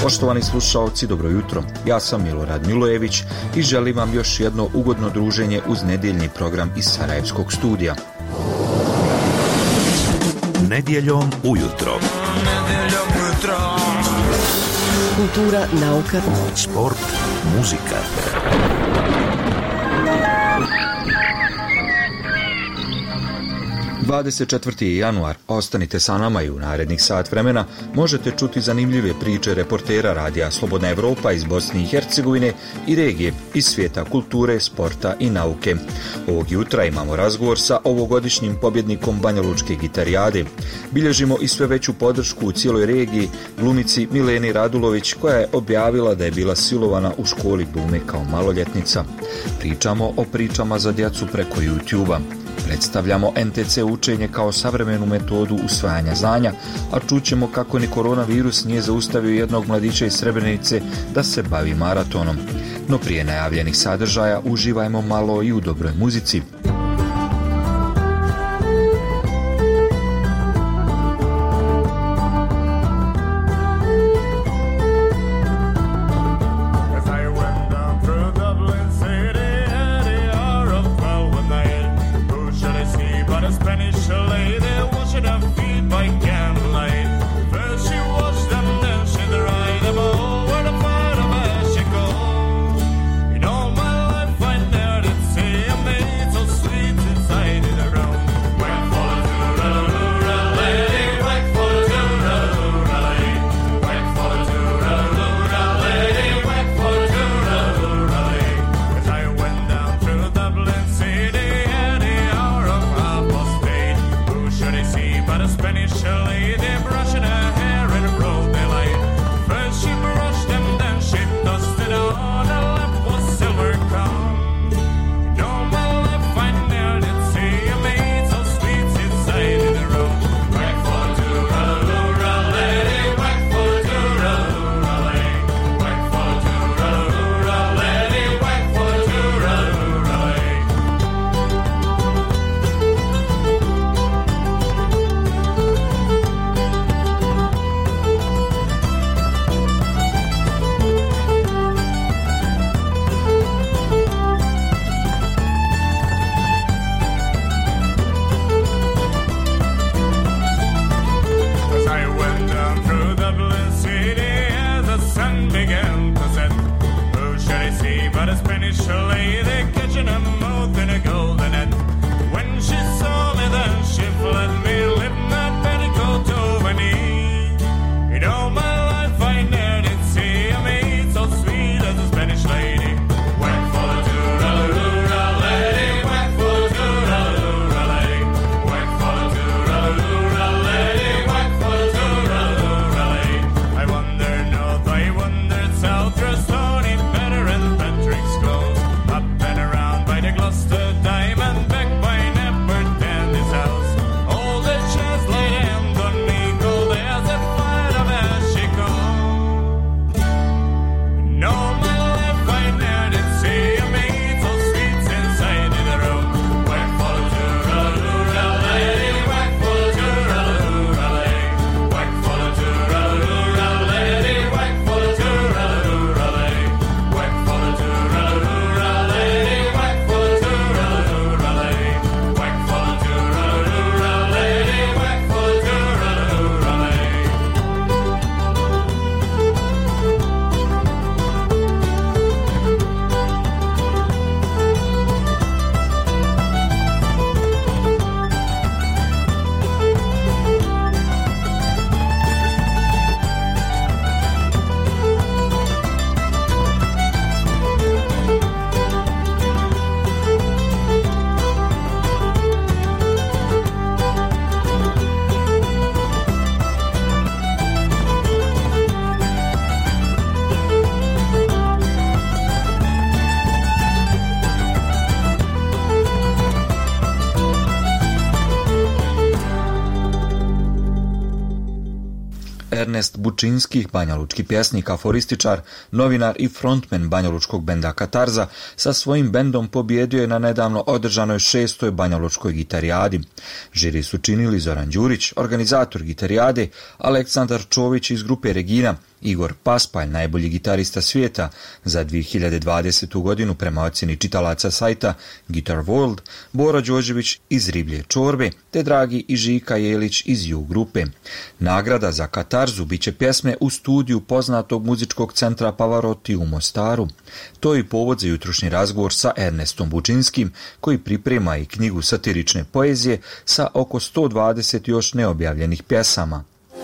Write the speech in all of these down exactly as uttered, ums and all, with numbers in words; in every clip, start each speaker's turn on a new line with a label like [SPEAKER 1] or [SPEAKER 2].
[SPEAKER 1] Poštovani slušaoci, dobro jutro. Ja sam Milorad Milojević i želim vam još jedno ugodno druženje uz nedjeljni program iz Sarajevskog studija.
[SPEAKER 2] Nedjeljom ujutro.
[SPEAKER 3] Nedjeljom ujutro.
[SPEAKER 4] Kultura, nauka,
[SPEAKER 2] sport, muzika.
[SPEAKER 1] dvadeset četvrti januar. Ostanite sa nama i u narednih sat vremena možete čuti zanimljive priče reportera radija Slobodna Evropa iz Bosne i Hercegovine i regije, iz svijeta kulture, sporta i nauke. Ovog jutra imamo razgovor sa ovogodišnjim pobjednikom Banjalučke gitarijade. Bilježimo i sve veću podršku u cijeloj regiji glumici Mileni Radulović, koja je objavila da je bila silovana u školi glume kao maloljetnica. Pričamo o pričama za djecu preko YouTube-a. Predstavljamo en te ce učenje kao savremenu metodu usvajanja znanja, a čućemo kako ni koronavirus nije zaustavio jednog mladića iz Srebrenice da se bavi maratonom. No prije najavljenih sadržaja uživajmo malo i u dobroj muzici. Ernest Bučinski, banjalučki pjesnik, aforističar, novinar i frontmen banjalučkog benda Katarza, sa svojim bendom pobjedio je na nedavno održanoj šestoj banjalučkoj gitarijadi. Žiri su činili Zoran Đurić, organizator gitarijade, Aleksandar Čović iz grupe Regina, Igor Paspalj, najbolji gitarista svijeta za dvije hiljade dvadesetu godinu prema ocjeni čitalaca sajta Guitar World, Boro Đorđević iz Riblje čorbe, te Dragi i Žika Jelić iz U grupe. Nagrada za katarzu biće pjesme u studiju poznatog muzičkog centra Pavarotti u Mostaru. To je i povod za jutrošnji razgovor sa Ernestom Bučinskim, koji priprema i knjigu satirične poezije sa oko sto dvadeset još neobjavljenih pjesama.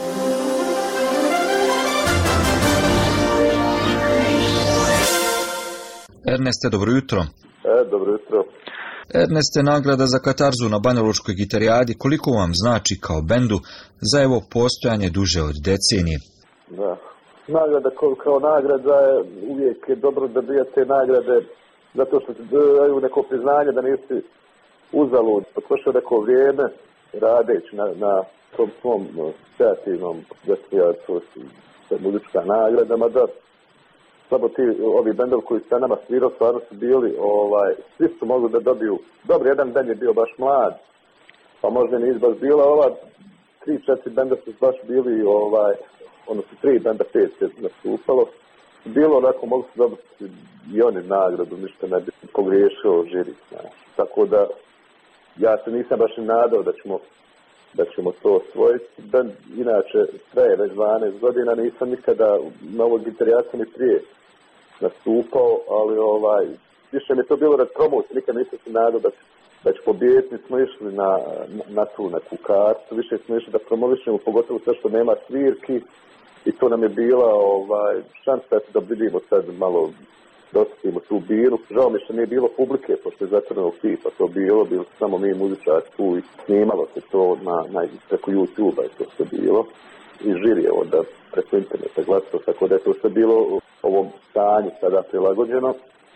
[SPEAKER 1] Erneste, dobro jutro.
[SPEAKER 4] E, dobro jutro.
[SPEAKER 1] Erneste, nagrada za katarzu na Banjalučkoj gitarijadi, koliko vam znači kao bendu za evo postojanje duže od decenije?
[SPEAKER 4] Da. Nagrada kao, kao nagrada je uvijek je dobro da dobijate nagrade zato što ti daju neko priznanje da nisi uzalud, potrošio neko vrijeme radeći na, na tom svom kreativnom desijatu sa muzička nagradama, da slabo ti ovi bendovi koji su sa nama svirao stvarno su bili, ovaj, svi su mogli da dobiju, dobro, jedan bend je bio baš mlad, pa možda nije baš bila, ova tri, četiri benda su baš bili, ovaj, odnosno tri benda, pet se nastupalo, bilo onako, mogli su dobiti i oni nagradu, ništa ne bi pogriješio žiri, znači. Tako da, ja se nisam baš i nadao da ćemo, da ćemo to osvojiti. Bend inače traje već dvanaest godina, nisam nikada na ovoj gitarijaci ni prije nastupao, ali ovaj, više mi je to bilo rad promocije, nikad nisam se nadao da, da će pobijediti, smo išli na, na, na tu neku kartu, više smo išli da promovišemo, pogotovo sve što nema svirki, i to nam je bila ovaj, šansa da vidimo sad malo, dosetimo tu biru. Žao mi što nije bilo publike, pošto je zatvorenog tipa to bilo, bilo samo mi muzičari tu i snimalo se to na, na, preko YouTube-a je to sve bilo. I žiri je onda preko interneta glasilo, tako da je to sve bilo u ovom stanju sada prilagođeno.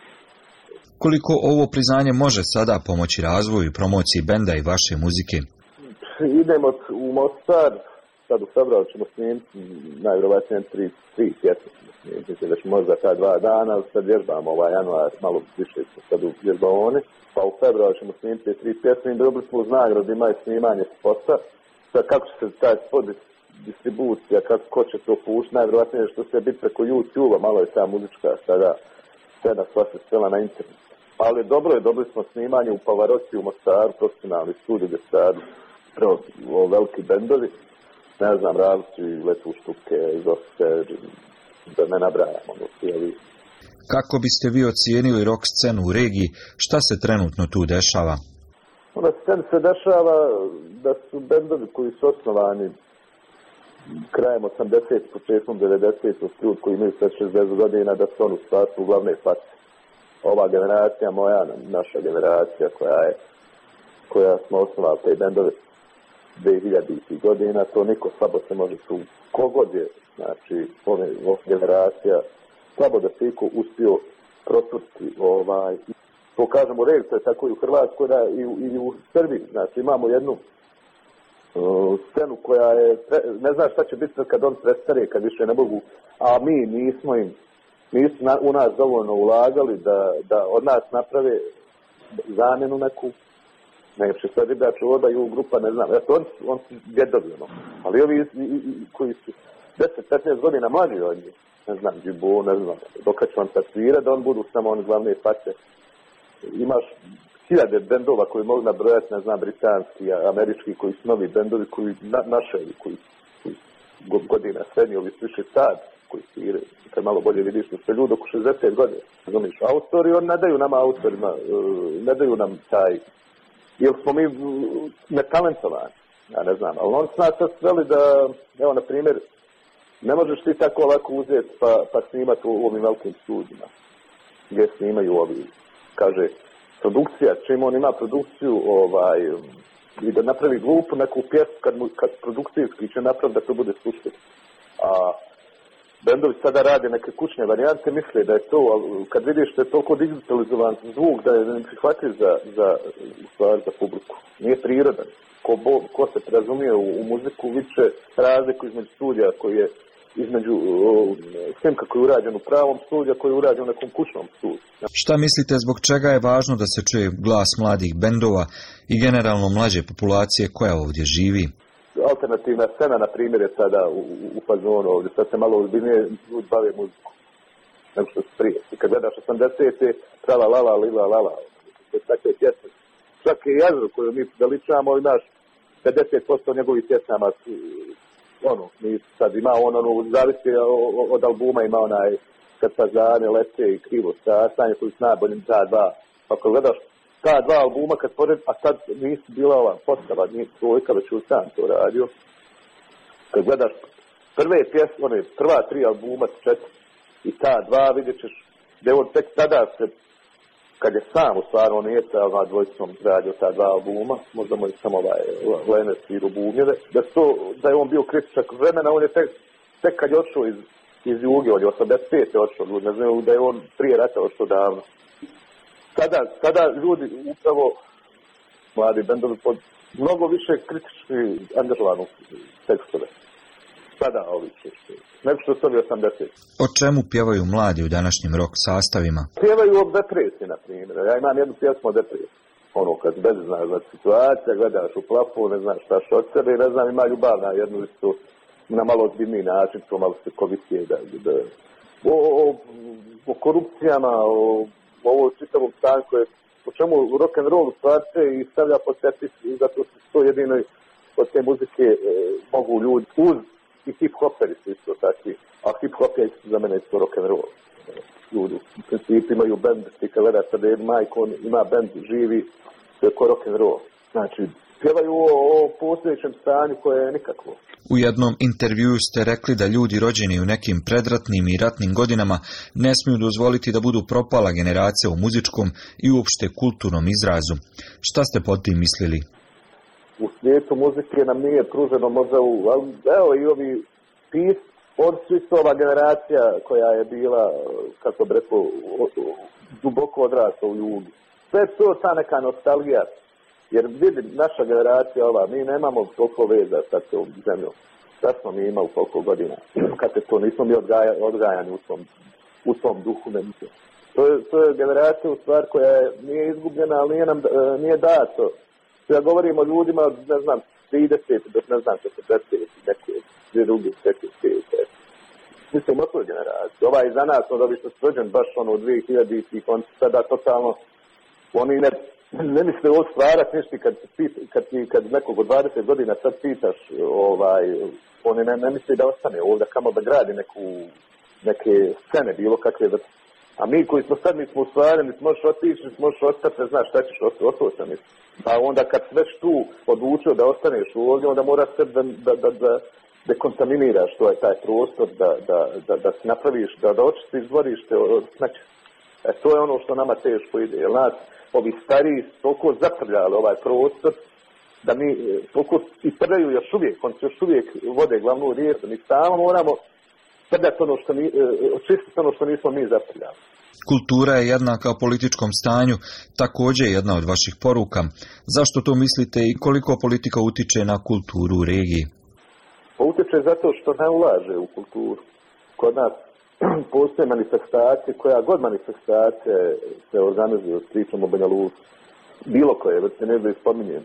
[SPEAKER 1] Koliko ovo priznanje može sada pomoći razvoju i promociji benda i vaše muzike?
[SPEAKER 4] Idemo u Mostar, sad u februaru ćemo snimiti najvjerovatnije tri, tri pjesme. Mislim da će možda ta dva dana, sad vježbamo ovaj januar, malo više smo sad u vježbaoni, pa u februaru ćemo snimiti tri pjesme i dobili smo uz nagradu, ima i snimanje spota. Sad kako će se taj spot distribucija, kako ko će to pušti, najvjerovatnije što će biti preko YouTube-a, malo je ta muzička sada scena sva se svela na internet. Ali dobro je, dobili smo snimanje u Pavarotti u Mostaru, profesionalni studij gdje sad veliki bendovi, ne znam, Ravci, Letu Štuke, Zose, da ne nabrajamo.
[SPEAKER 1] Kako biste vi ocijenili rock scenu u regiji, šta se trenutno tu dešava?
[SPEAKER 4] Na sceni se dešava da su bendovi koji su osnovani krajem osamdesetih, početkom devedesetih, ljudi koji imaju sad šezdeset godina, da su on u stvari u glavne face. Ova generacija moja, naša generacija koja je, koja smo osnovali te bendove dve hiljaditih godina, to niko slabo se može tu, kogod je, znači, ove, ove generacija, slabo da se iko uspio proturti, ovaj, to kažemo red, to je tako i u Hrvatskoj, da, i, i u Srbiji, znači imamo jednu uh, scenu koja je, pre, ne znam šta će biti kad on prestare, kad više ne mogu, a mi nismo im, nisu na, u nas dovoljno ulagali da, da od nas naprave zamjenu neku, Neće sad riba čuva i u grupa, ne znam, eto, on, on su djedovi, ono. Ali ovi i, i, koji su deset do petnaest godina mlađi od njih, ne znam, Džibo, ne znam, dok će on sad svira, da on budu samo oni glavne face. Imaš hiljade bendova koji mogu nabrojati, ne znam, britanski, američki, koji su novi bendovi, koji na, naševi, koji, koji godina srednji, ovi su više sad, koji svire, kad malo bolje vidiš, da se ljudi oko šezdeset godina. Znaš, autori, on ne daju nama autorima, ne daju nam taj, jer smo mi netalentovani, ja ne znam, ali oni su nas sad sveli da, evo, na primjer, ne možeš ti tako ovako uzeti pa, pa snimati u ovim velikim studijima, gdje snimaju ovi, kaže, produkcija, čim on ima produkciju, ovaj, i da napravi glupu neku pjesmu, kad, kad produkcijski će napraviti da to bude slušati. A bendovi sada rade neke kućne varijante, misle da je to, ali kad vidiš da je toliko digitalizovan zvuk, da je neprihvatljiv za, za, za publiku. Nije prirodan. Ko, bo, ko se razumije u, u muziku, viće razliku između studija koji je između snimka koji je urađen u pravom studiju, koji je urađen u nekom kućnom studiju.
[SPEAKER 1] Šta mislite, zbog čega je važno da se čuje glas mladih bendova i generalno mlađe populacije koja ovdje živi?
[SPEAKER 4] alternativna scena, na primjer, je sada u, u fazonu ovdje. Sad se malo ozbiljnije ljudi bave muziku. Nego što se prije. I kad gledaš osamdesete, trala lala, lila, lala. Takve pjesme. Svaki jazru koju mi veličamo, imaš pedeset posto njegovih pjesama. Ono, mi sad ima on, ono, zavisi od albuma, ima onaj Kad fazane lete i Krivo sastanje, koji su najboljim ta dva. Ako gledaš ta dva albuma, kad pored, a sad nisu bila ova postava, nije tvojka, već u sam to radio. Kad gledaš prve pjesme, one, prva tri albuma, četiri, i ta dva, vidjet ćeš da je on tek tada se, kad je sam u stvarno, on nije sa ovaj dvojicom radio ta dva albuma, možda mu je samo ovaj Lenes i Rubunjeve, da, to, da je on bio kritičak vremena, on je tek, tek kad je odšao iz, iz Juge, on je osamdeset pete odšao, ne znam da je on prije rata odšao davno. Sada, sada ljudi upravo, mladi bendovi, pod mnogo više kritički angažovanu tekstove. Sada ovi češće. Nego što su ovi osamdeset.
[SPEAKER 1] O čemu pjevaju mladi u današnjim rock sastavima?
[SPEAKER 4] Pjevaju o depresiji, na primjer. Ja imam jednu pjesmu o depresiji. Ono, kad bez znaš za situacija, gledaš u plafon, ne znaš šta što od sebe, ne znam, ima ljubav na jednu istu, na malo ozbiljniji način, to malo se kovisije, da, da, o, o, o korupcijama, o, o ovo čitavom stanju koje, po čemu rock'n'roll u stvarce i stavlja pod tepih, zato što to jedino od te muzike e, mogu ljudi uz i hip-hoperi su isto takvi, a hip-hop je za mene isto rock'n'roll. Ljudi u principu imaju band, ti kad gledaš sada je Majko, ima band živi, to je ko rock'n'roll. Znači, pjevaju o, o postojećem stanju koje je nikakvo.
[SPEAKER 1] U jednom intervjuu ste rekli da ljudi rođeni u nekim predratnim i ratnim godinama ne smiju dozvoliti da budu propala generacija u muzičkom i uopšte kulturnom izrazu. Šta ste pod tim mislili?
[SPEAKER 4] U svijetu muzike nam nije pruženo možda u... Evo i ovi pis, od svi su ova generacija koja je bila, kako bi rekao, duboko odrasla u Jugi. Sve to ta neka nostalgija. Jer vidim, naša generacija ova, mi nemamo toliko veza sa tom zemljom. Šta smo mi imali koliko godina? Kad se to nismo mi odgaja, odgajani u tom, u tom duhu. Ne mislim. To je, to je generacija u stvar koja je, nije izgubljena, ali nije nam nije dato. Ja govorim o ljudima, ne znam, trideset, ne znam, četrdeset, neke, dvije druge, četiri, pet. Mislim, o toj generaciji. Ovaj za nas, ono da bi se srođen baš ono u dvije hiljaditih, on sada totalno, oni ne, ne misle ovo stvarati ništa kad, kad, kad nekog od dvadeset godina sad pitaš, ovaj, oni ne, ne misle da ostane ovdje, kamo da gradi neku, neke scene, bilo kakve vrste. A mi koji smo sad, mi smo ustvareni, možeš otići, možeš ostati, ne znaš šta ćeš ostati. A onda kad si već tu odlučio da ostaneš ovdje, onda moraš sve da, da, da, da dekontaminiraš to je taj prostor, da, da, da, da si napraviš, da, da očistiš dvorište od smeća. E, to je ono što nama teško ide. Jer nas, ovi stariji, toliko zaprljali ovaj prostor, da mi toliko i prljaju još uvijek, oni još uvijek vode glavnu riječ, mi samo moramo prljati ono što, očistiti ono što nismo mi zaprljali.
[SPEAKER 1] Kultura je jednaka političkom stanju, također je jedna od vaših poruka. Zašto to mislite i koliko politika utiče na kulturu u regiji?
[SPEAKER 4] Pa utiče zato što ne ulaže u kulturu. Kod nas postoje manifestacije, koja god manifestacije se organizuju, pričamo o Banja Luci, bilo koje, već se ne da ispominjem,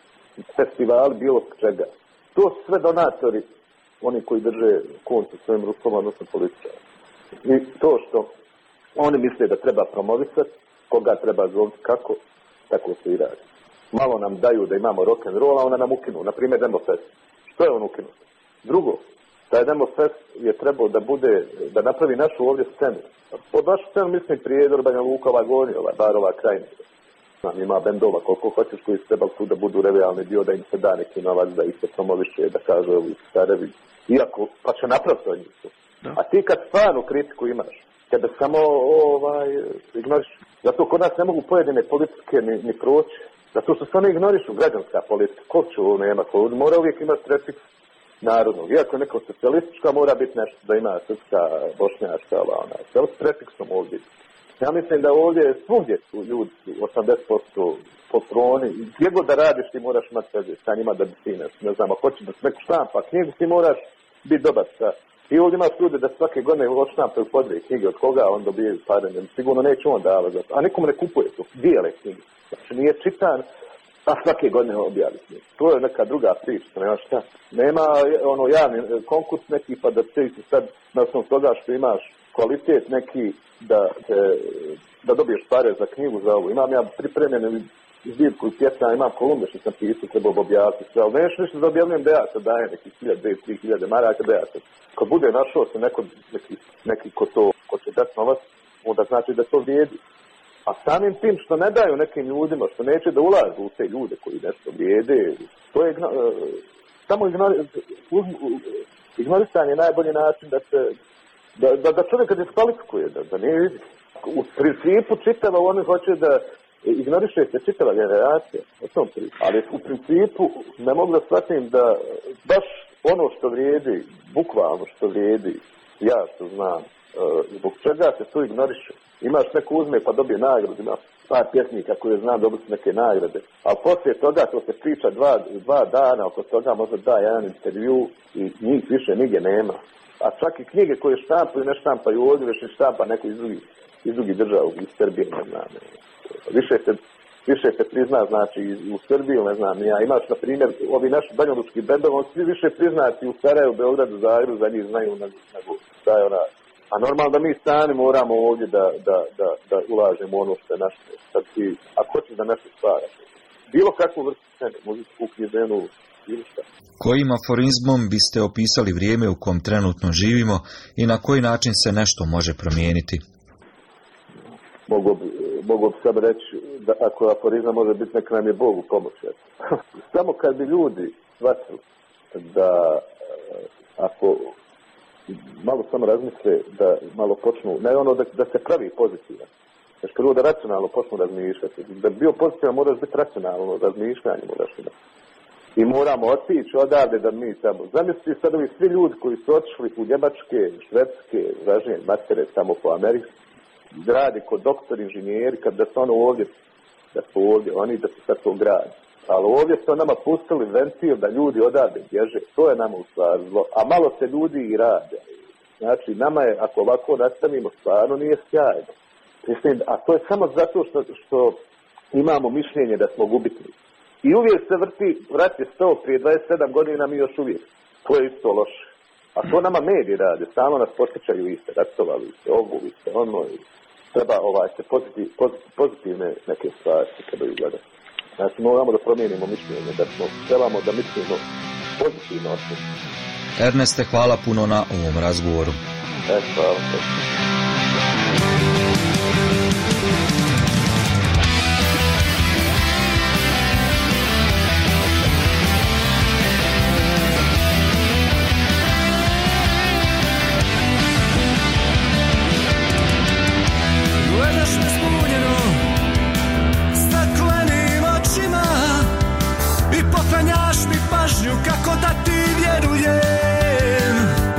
[SPEAKER 4] festivali bilo čega. To su sve donatori, oni koji drže koncu svojim rukom, odnosno političara. I to što oni misle da treba promovisati, koga treba zoviti kako, tako se i radi. Malo nam daju da imamo rock'n'roll, a onda nam ukinu. Naprimjer, Demofest. Što je on ukinut? Drugo, taj Demofest je trebao da bude, da napravi našu ovdje scenu. Pod našu scenu mislim Prijedor, Banja Luka, ova Gornja, ova Barova, Krajina. Ima bendova koliko hoćeš koji su trebali tu da budu realni dio, da im se da neki novac, da ih se promoviše, da kaže ovi starevi. Iako, pa će napraviti od njih. A ti kad stvarno kritiku imaš, kada samo ovaj, ignoriš. Zato kod nas ne mogu pojedine politike ni, ni proći. Zato što se one ignorišu, građanska politika. Ko će ovo nema? Ko mora uvijek imati prefiks narodnog. Iako je neko socijalistička, mora biti nešto da ima srpska, bošnjačka, ona. Sve s prefiksom ovdje. Ja mislim da ovdje svugdje su ljudi, osamdeset posto postroni. Gdje god da radiš, ti moraš imati veze sa njima da bi ti ne, ne znam, ako hoćeš da se neku štampa knjigu, ti moraš biti dobar sa. I ovdje imaš ljude da svake godine odštampaju po dvije knjige, od koga on dobije pare, sigurno neće on davati. A nikom ne kupuje to, dijele knjige. Znači nije čitan, a svake godine objavi knjigu. To je neka druga priča, nema šta. Nema ono javni konkurs neki pa da ti sad na osnovu toga što imaš kvalitet neki da, te, da dobiješ pare za knjigu za ovo. Imam ja pripremljenu zbirku i pjesma, imam kolumne što sam pisao, trebao objaviti sve, ali nešto ništa da objavljujem da ja sad dajem neki hiljade, dve, tri hiljade maraka da ja sad. Kad bude našao se neko, neki, neki ko to, ko će dati novac, onda znači da to vrijedi. A samim tim što ne daju nekim ljudima, što neće da ulažu u te ljude koji nešto vrijede, to je uh, samo ignori, uz, ignorisanje je najbolji način da se, da, da, da čovjeka diskvalifikuje, da, da nije vidi. U principu čitava oni hoće da ignoriše se čitava generacija, o tom priču. Ali u principu ne mogu da shvatim da baš ono što vrijedi, bukvalno što vrijedi, ja što znam, zbog čega se to ignoriše. Imaš neko uzme pa dobije nagradu, ima par pjesnika koje znam dobiti neke nagrade, ali poslije toga to se priča dva, dva dana, oko toga možda da jedan intervju i njih više nigdje nema. A čak i knjige koje štampaju, ne štampaju ovdje, već ne štampa neko iz drugih, iz drugih država, iz Srbije, ne znam. Više se, više se prizna, znači, u Srbiju, ne znam, ja imaš, na primjer, ovi naši banjalučki bendovi, on svi više priznati u Sarajevu, Beogradu, Zagrebu, za njih znaju nego šta je ona. A normalno da mi sami moramo ovdje da, da, da, da ulažemo ono što je naše. Sad ti, ako hoćeš da nešto stvaraš, bilo kakvu vrstu scene, muzičku, knjiženu, bilo šta.
[SPEAKER 1] Kojim aforizmom biste opisali vrijeme u kom trenutno živimo i na koji način se nešto može promijeniti?
[SPEAKER 4] Mogu bi, mogu bi sad reći da ako aforizam može biti, neka nam je Bog u pomoći. Samo kad bi ljudi shvatili da ako malo samo razmisle, da malo počnu, ne ono da, da se pravi pozitivan. Znači prvo da racionalno počnu razmišljati. Da bi bio pozitivan moraš biti racionalno, razmišljanje moraš imati. I moramo otići odavde da mi tamo. Zamislite sad ovi svi ljudi koji su otišli u Njemačke, Švedske, vražnje, matere, tamo po Americi, gradi kod doktor, inženjeri, kad da su ono ovdje, da su ovdje, oni da su sad to gradi. Ali ovdje su nama pustili ventil da ljudi odavde bježe. To je nama u stvari zlo. A malo se ljudi i rade. Znači, nama je, ako ovako nastavimo, stvarno nije sjajno. Mislim, a to je samo zato što, što imamo mišljenje da smo gubitni. I uvijek se vrti, vrat je sto prije dvadeset sedam godina, mi još uvijek. To je isto loše. A to nama mediji rade, samo nas podsjećaju iste, ratovali se, obuvi se, ono i treba ovaj, se pozitiv, pozitivne neke stvari se trebaju gledati. Znači moramo da promijenimo mišljenje, da smo trebamo da mislimo pozitivno o sve.
[SPEAKER 1] Erneste, hvala puno na ovom razgovoru.
[SPEAKER 4] E, hvala.
[SPEAKER 3] Kako da ti vjerujem,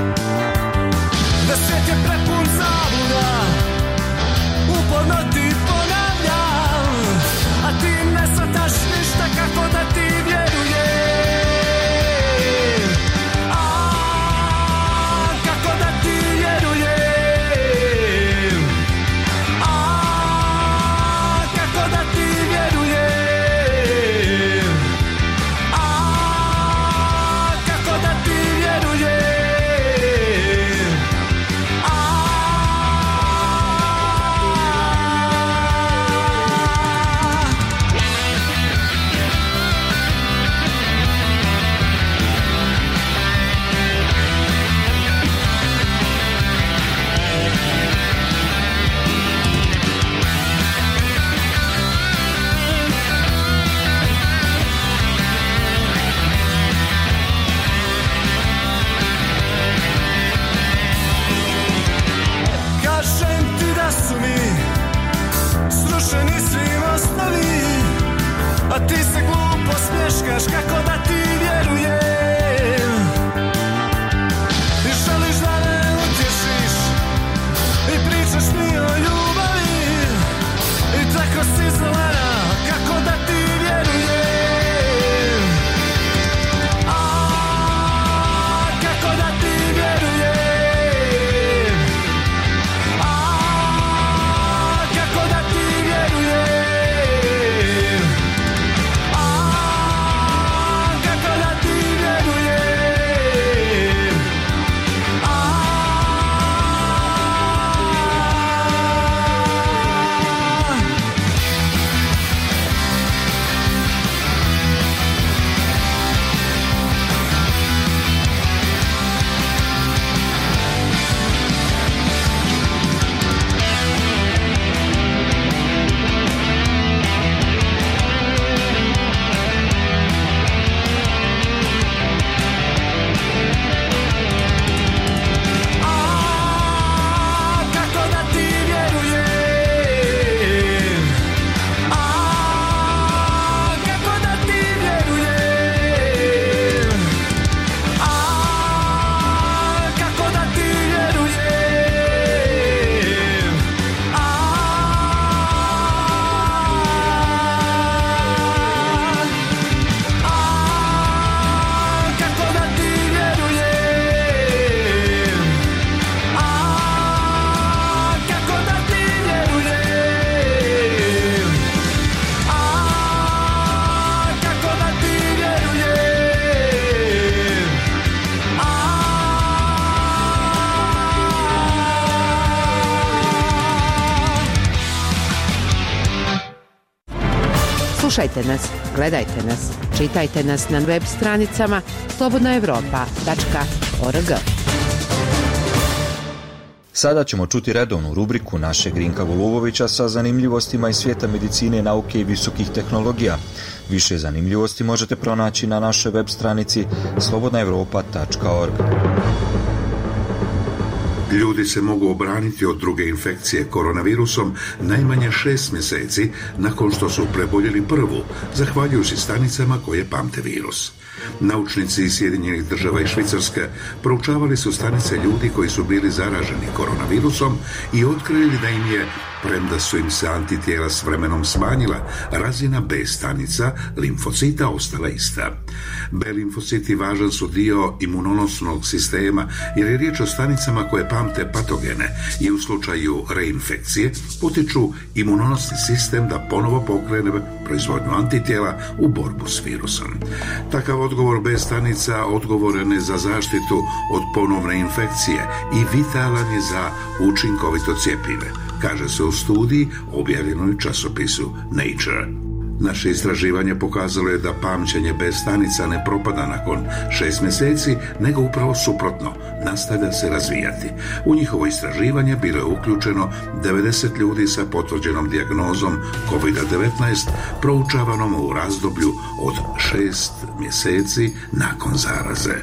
[SPEAKER 3] da svijet je prepun zabluda, uporno ti ponavljam, a ti ne shvataš ništa, kako da ti vjerujem, a kako da ti vjerujem, a kako da ti vjerujem. A ti se glupo smješkaš, kako da ti vjerujem. I želiš da me utješiš i pričaš mi o ljubavi. I tako si zelena, kako da ti vjerujem. A kako da ti vjerujem. A kako da ti vjerujem. Ah
[SPEAKER 5] Slušajte nas, gledajte nas, čitajte nas na web stranicama slobodna evropa tačka org.
[SPEAKER 1] Sada ćemo čuti redovnu rubriku našeg Rinka Golubovića sa zanimljivostima iz svijeta medicine, nauke i visokih tehnologija. Više zanimljivosti možete pronaći na našoj web stranici slobodna evropa tačka org.
[SPEAKER 6] Ljudi se mogu obraniti od druge infekcije koronavirusom najmanje šest mjeseci nakon što su preboljeli prvu, zahvaljujući stanicama koje pamte virus. Naučnici iz Sjedinjenih država i Švicarske proučavali su stanice ljudi koji su bili zaraženi koronavirusom i otkrili da im je, premda su im se antitijela s vremenom smanjila, razina B stanica limfocita ostala ista. B limfociti važan su dio imunonosnog sistema jer je riječ o stanicama koje pamte patogene i u slučaju reinfekcije potiču imunonosni sistem da ponovo pokrene proizvodnju antitijela u borbu s virusom. Takav odgovor B stanica odgovoran je za zaštitu od ponovne infekcije i vitalan je za učinkovito cjepive, kaže se u studiji objavljenoj u časopisu Nature. Naše istraživanje pokazalo je da pamćenje B stanica ne propada nakon šest mjeseci, nego upravo suprotno, nastavlja se razvijati. U njihovo istraživanje bilo je uključeno devedeset ljudi sa potvrđenom dijagnozom kovid devetnaest, proučavanom u razdoblju od šest mjeseci nakon zaraze.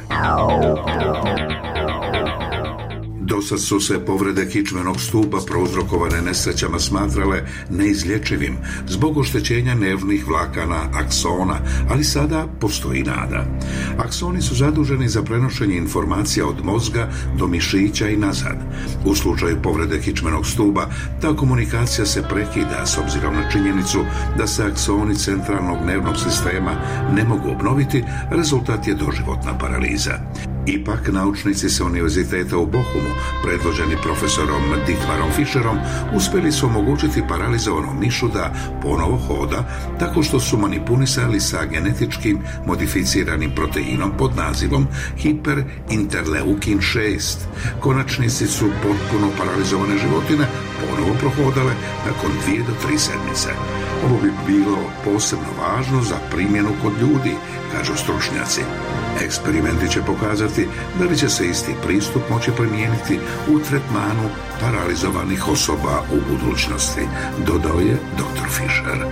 [SPEAKER 6] Dosad su se povrede kičmenog stupa prouzrokovane nesrećama smatrale neizlječivim zbog oštećenja nervnih vlakana aksona, ali sada postoji nada. Aksoni su zaduženi za prenošenje informacija od mozga do mišića i nazad. U slučaju povrede kičmenog stupa ta komunikacija se prekida s obzirom na činjenicu da se aksoni centralnog nervnog sistema ne mogu obnoviti, rezultat je doživotna paraliza. Ipak, naučnici sa Univerziteta u Bochumu, predvođeni profesorom Dietmarom Fischerom, uspjeli su omogućiti paralizovanom mišu da ponovo hoda tako što su manipulisali sa genetičkim modificiranim proteinom pod nazivom hiperinterleukin šest. Konačnici su potpuno paralizovane životine ponovo prohodale nakon dvije do tri sedmice. Ovo bi bilo posebno važno za primjenu kod ljudi, kažu stručnjaci. Eksperimenti će pokazati da li će se isti pristup moći primijeniti u tretmanu paralizovanih osoba u budućnosti, dodao je doktor Fischer.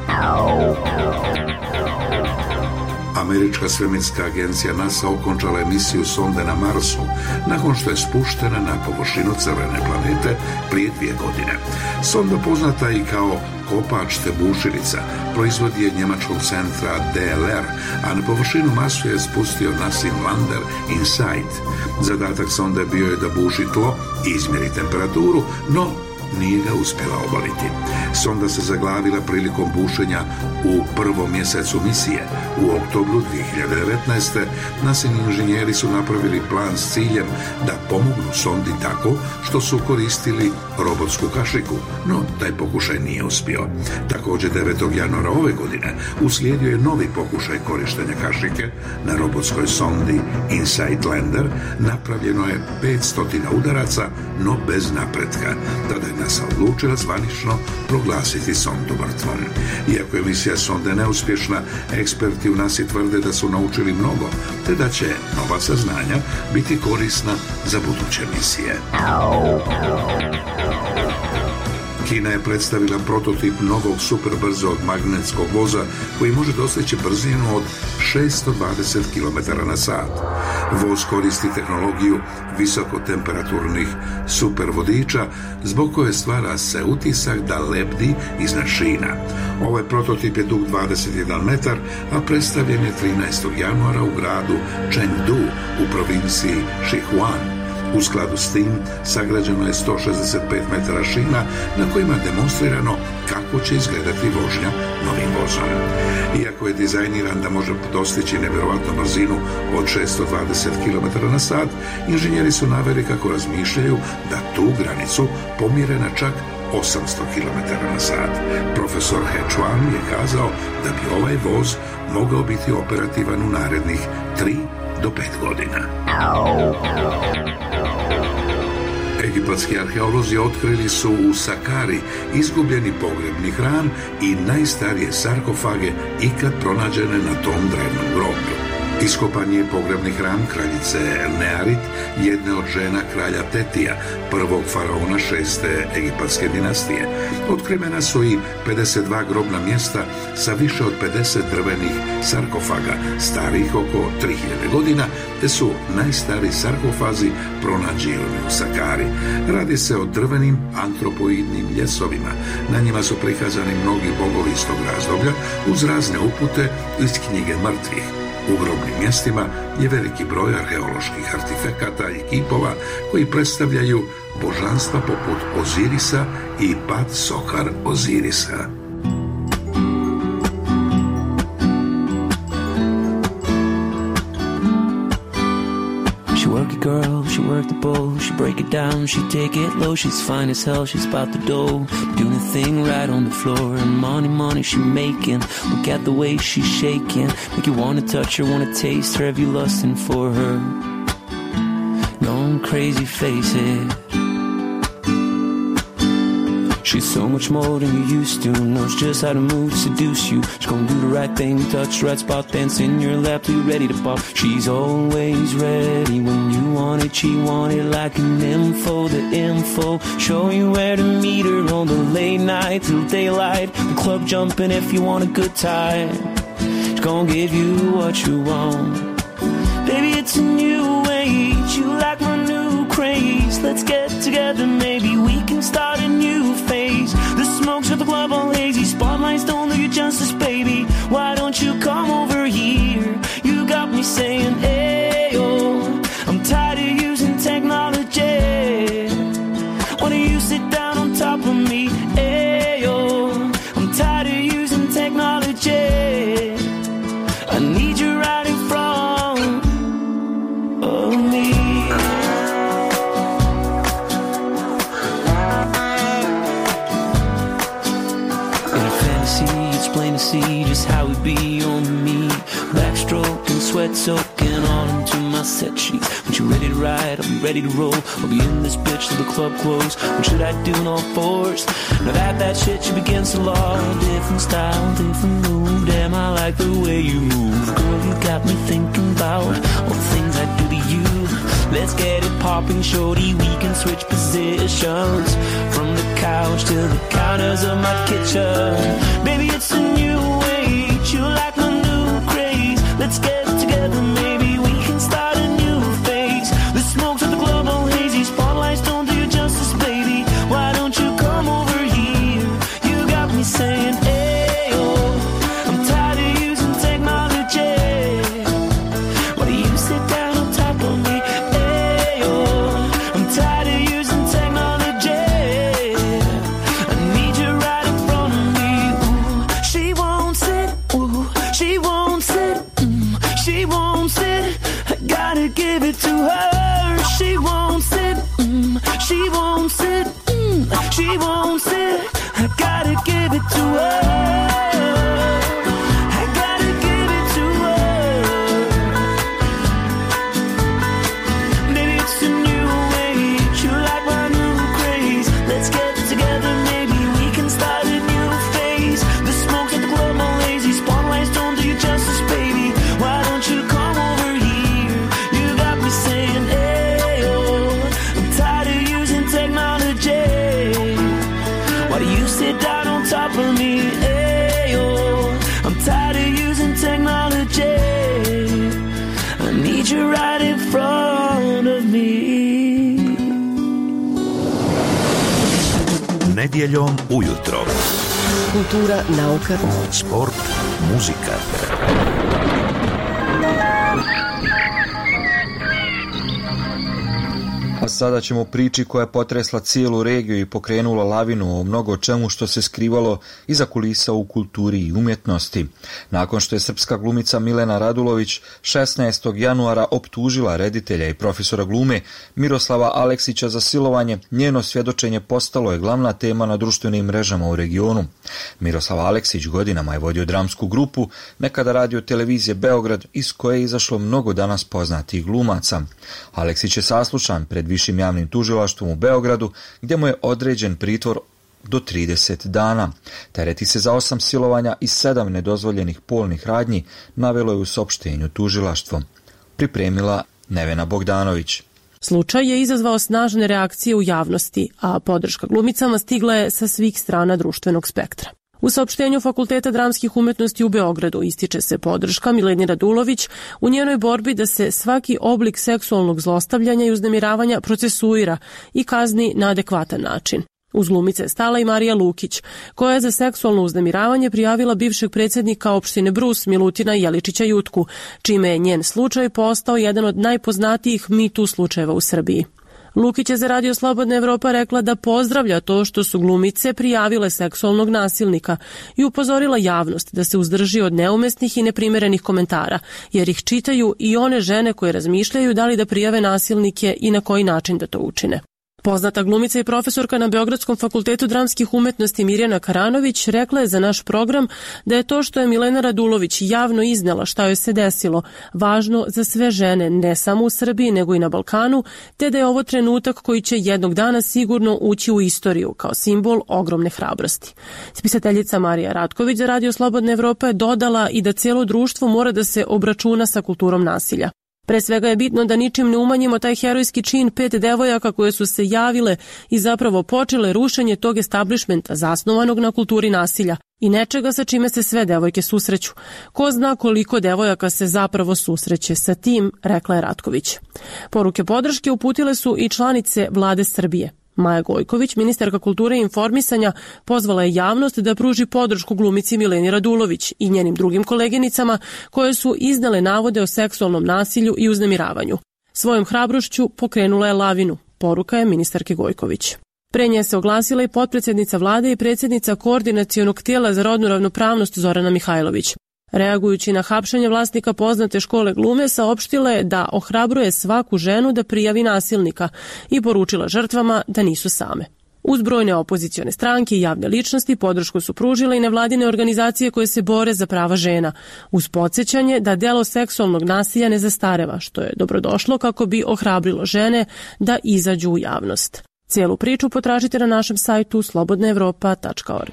[SPEAKER 6] Američka svemirska agencija NASA okončala je misiju sonde na Marsu nakon što je spuštena na površinu crvene planete prije dvije godine. Sonda, poznata i kao kopač te bušilica, proizvod je njemačkog centra D L R, a na površinu Marsu je spustio nasin lander Insight. Zadatak sonde bio je da buši tlo i izmjeri temperaturu, no nije ga uspjela obaliti. Sonda se zaglavila prilikom bušenja u prvom mjesecu misije. U oktobru dvije hiljade devetnaeste. nasini inženjeri su napravili plan s ciljem da pomognu sondi tako što su koristili robotsku kašiku, no taj pokušaj nije uspio. Također devetog januara ove godine uslijedio je novi pokušaj korištenja kašike na robotskoj sondi Insight Lander. Napravljeno je petsto udaraca, no bez napretka. Tada je NASA odlučila zvanično proglasiti sondu mrtvom. Iako je misija sonde neuspješna, eksperti u NASA tvrde da su naučili mnogo, te da će nova saznanja biti korisna za buduće misije. Kina je predstavila prototip novog superbrzog magnetskog voza koji može dostići brzinu od šesto dvadeset kilometara na sat. Voz koristi tehnologiju visokotemperaturnih supervodiča, zbog koje stvara se utisak da lebdi iznad šina. Ovaj prototip je dug dvadeset jedan metar, a predstavljen je trinaestog januara u gradu Chengdu u provinciji Sichuan. U skladu s tim sagrađeno je sto šezdeset pet metara šina na kojima je demonstrirano kako će izgledati vožnja novim vozom. Iako je dizajniran da može dostići nevjerojatnu brzinu od šesto dvadeset kilometara na sat, inženjeri su naveli kako razmišljaju da tu granicu pomjere na čak osamsto kilometara na sat. Profesor He Chuan je kazao da bi ovaj voz mogao biti operativan u narednih tri do pet godina. Egipatski arheolozi otkrili su u Sakari izgubljeni pogrebni hram i najstarije sarkofage ikad pronađene na tom drevnom groblju. Iskopan je pogrebni hram kraljice Nearit, jedne od žena kralja Tetija, prvog faraona šeste egipatske dinastije. Otkrivena su i pedeset dva grobna mjesta sa više od pedeset drvenih sarkofaga, starih oko tri hiljade godina, te su najstariji sarkofazi pronađeni u Sakari. Radi se o drvenim antropoidnim ljesovima. Na njima su prikazani mnogi bogovi iz tog razdoblja uz razne upute iz knjige mrtvih. U grobnim mjestima je veliki broj arheoloških artefakata i kipova koji predstavljaju božanstva poput Ozirisa i Pat Sokar Ozirisa.
[SPEAKER 7] Work it, girl, she work the bowl, she break it down, she take it low, she's fine as hell, she's about the dough, doing the thing right on the floor, and money, money she making, look at the way she's shaking, make you wanna touch her, wanna taste her, have you lusting for her, going crazy, face it. She's so much more than you used to, knows just how to move to seduce you. She's gonna do the right thing, touch the right spot, dance in your lap till you're ready to pop. She's always ready when you want it, she want it like an info, the info. Show you where to meet her on the late night till daylight. The club jumping if you want a good time. She's gonna give you what you want. Baby, it's a new age, you like my new craze. Let's get together, maybe we can start a new phase. The smoke's at the club all hazy, spotlights don't do you justice, baby. Why don't you come over here? You got me saying, ayo, I'm tired of using technology. Why don't you sit down on top of me? Ayo, I'm tired of using technology. I need you right in front of me. Plain to see just how it be on me. Backstroking, sweat soaking all into my set sheets. When you ready to ride, I'll be ready to roll. I'll be in this bitch till the club close. What should I do in all fours? Now that that shit should begin to law. Different style, different move. Damn, I like the way you move. Girl, you got me thinking about all the things I do to you. Let's get it popping, shorty, we can switch positions. From the couch to the counters of my kitchen. Baby, it's a new age, you like my new craze. Let's get together, maybe we can start a new phase. The smoke's at the club all hazy, spotlights don't do you justice, baby. Why don't you come over here? You got me saying, ayo, I'm tired of using technology. Why do you sit down on top of me? Ayo, I'm tired of using technology. I need you right in front of me. Ooh, she won't sit, ooh, she won't sit, mm, she won't sit. I gotta give it to her. She won't sit, mm, she won't sit, mm, she won't sit. I gotta give it to her. I gotta give it to her. Maybe it's a new age, you like my new craze. Let's get together, maybe we can start a new phase. The smoke's at the club all lazy, spotlights don't do you justice, baby. Why don't you come over here? You got me saying, ayo, I'm tired of using technology. Why do you sit down on top of me? Ayo, I'm tired of using technology. I need you right in front of me.
[SPEAKER 2] Nedjeljom ujutro.
[SPEAKER 5] Kultura, nauka,
[SPEAKER 2] Sport, muzika.
[SPEAKER 1] A sada ćemo priči koja je potresla cijelu regiju i pokrenula lavinu o mnogo čemu što se skrivalo iza kulisa u kulturi i umjetnosti. Nakon što je srpska glumica Milena Radulović šesnaestog januara optužila reditelja i profesora glume Miroslava Aleksića za silovanje, njeno svjedočenje postalo je glavna tema na društvenim mrežama u regionu. Miroslav Aleksić godinama je vodio dramsku grupu, nekada radio televizije Beograd, iz koje je izašlo mnogo danas poznatih glumaca. Aleksić je saslušan pred višim Višim javnim tužilaštvom u Beogradu, gdje mu je određen pritvor do trideset dana. Tereti se za osam silovanja i sedam nedozvoljenih polnih radnji, navelo je u saopštenju tužilaštvo. Pripremila Nevena Bogdanović.
[SPEAKER 8] Slučaj je izazvao snažne reakcije u javnosti, a podrška glumicama stigla je sa svih strana društvenog spektra. U saopštenju Fakulteta dramskih umetnosti u Beogradu ističe se podrška Mileni Radulović u njenoj borbi da se svaki oblik seksualnog zlostavljanja i uznemiravanja procesuira i kazni na adekvatan način. Uz glumice je stala i Marija Lukić, koja je za seksualno uznemiravanje prijavila bivšeg predsjednika opštine Brus Milutina Jeličića Jutku, čime je njen slučaj postao jedan od najpoznatijih Me Too slučajeva u Srbiji. Lukić je za Radio Slobodna Evropa rekla da pozdravlja to što su glumice prijavile seksualnog nasilnika i upozorila javnost da se uzdrži od neumesnih i neprimerenih komentara, jer ih čitaju i one žene koje razmišljaju da li da prijave nasilnike i na koji način da to učine. Poznata glumica i profesorka na Beogradskom fakultetu dramskih umetnosti Mirjana Karanović rekla je za naš program da je to što je Milena Radulović javno iznela šta joj se desilo važno za sve žene, ne samo u Srbiji nego i na Balkanu, te da je ovo trenutak koji će jednog dana sigurno ući u istoriju kao simbol ogromne hrabrosti. Spisateljica Marija Ratković za Radio Slobodna Evropa je dodala i da cijelo društvo mora da se obračuna sa kulturom nasilja. Pre svega je bitno da ničim ne umanjimo taj herojski čin pet devojaka koje su se javile i zapravo počele rušenje tog establishmenta zasnovanog na kulturi nasilja i nečega sa čime se sve devojke susreću. Ko zna koliko devojaka se zapravo susreće sa tim, rekla je Ratković. Poruke podrške uputile su i članice Vlade Srbije. Maja Gojković, ministarka kulture i informisanja, pozvala je javnost da pruži podršku glumici Mileni Radulović i njenim drugim koleginicama koje su iznale navode o seksualnom nasilju i uznemiravanju. Svojom hrabrošću pokrenula je lavinu, poruka je ministarke Gojković. Pre nje se oglasila i potpredsjednica vlade i predsjednica koordinacionog tijela za rodnu ravnopravnost Zorana Mihajlović. Reagujući na hapšenje vlasnika poznate škole glume, saopštila je da ohrabruje svaku ženu da prijavi nasilnika i poručila žrtvama da nisu same. Uz brojne opozicione stranke i javne ličnosti podršku su pružile i nevladine organizacije koje se bore za prava žena, uz podsjećanje da delo seksualnog nasilja ne zastareva, što je dobrodošlo kako bi ohrabrilo žene da izađu u javnost. Cijelu priču potražite na našem sajtu slobodna evropa tačka org.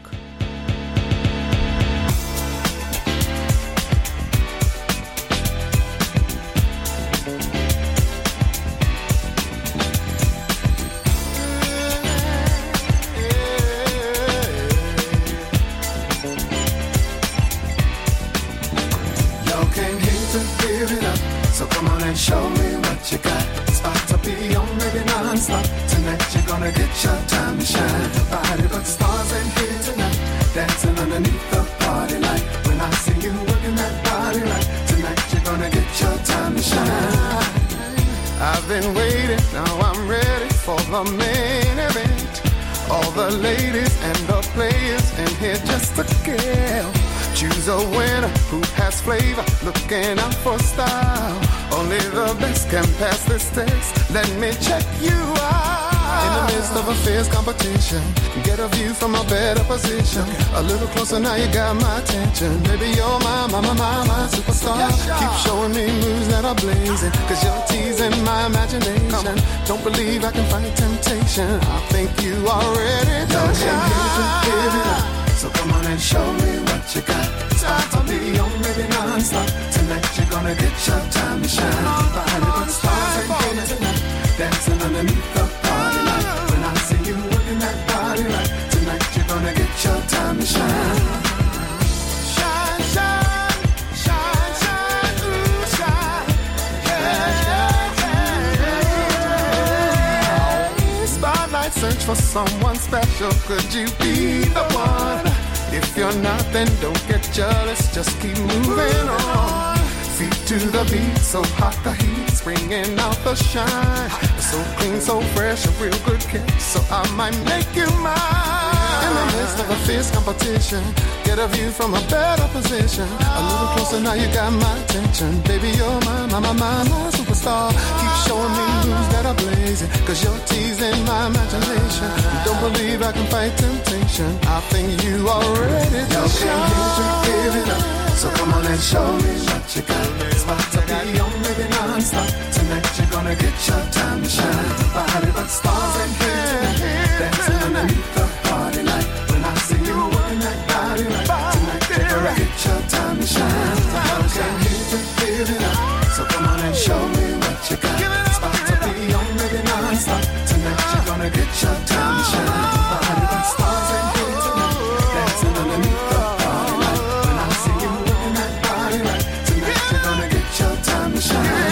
[SPEAKER 3] Show me what you got. Spot to be on, maybe non-stop. Tonight you're gonna get your time to shine. Nobody but stars in here tonight, dancing underneath the party light. When I see you working that body right, tonight you're gonna get your time to shine. I've been waiting, now I'm ready for the main event. All the ladies and the players in here just to kill. Choose a winner who has flavor, looking out for style. Only the best can pass this test. Let me check you out. In the midst of a fierce competition, get a view from a better position. A little closer now, you got my attention. Baby, you're my, my, my, my, my superstar. Keep showing me moves that are blazing, cause you're teasing my imagination. Don't believe I can fight temptation. I think you are ready to shine. So come on and show me what you got. Start to be on, maybe non-stop. Tonight you're gonna get your time to shine. Body but stars and here tonight, dancing underneath the party light. When I see you working that body right, tonight you're gonna get your time to shine. Shine, shine, shine, shine, ooh, shine. Yeah, yeah, yeah. Spotlight search for someone special. Could you be the one? If you're not, then don't get jealous. Just keep moving on. Feet to the beat, so hot the heat's bringing out the shine. So clean, so fresh, a real good kick. So I might make you mine. In the midst of a fierce competition, get a view from a better position. A little closer now, you got my attention. Baby, you're my, my, my, my, my superstar. Keep showing me moves that are blazing, cause you're teasing my imagination. Don't believe I can fight temptation. I think you are ready to shine. Give it up. So come on and show me what you got. Spot to be on, maybe non-stop. Tonight you're gonna get your time to shine. Body but stars and here, dancing underneath the party light. When I see you working that body right, tonight you're gonna get your time to shine. I can't hate to give it up, so come on and show me what you got. It's about to be on, baby, non-stop. Tonight you're gonna get your time to shine. Body but stars and here tonight, dancing underneath the party light. When I see you working that body right, tonight you're gonna get your time to shine.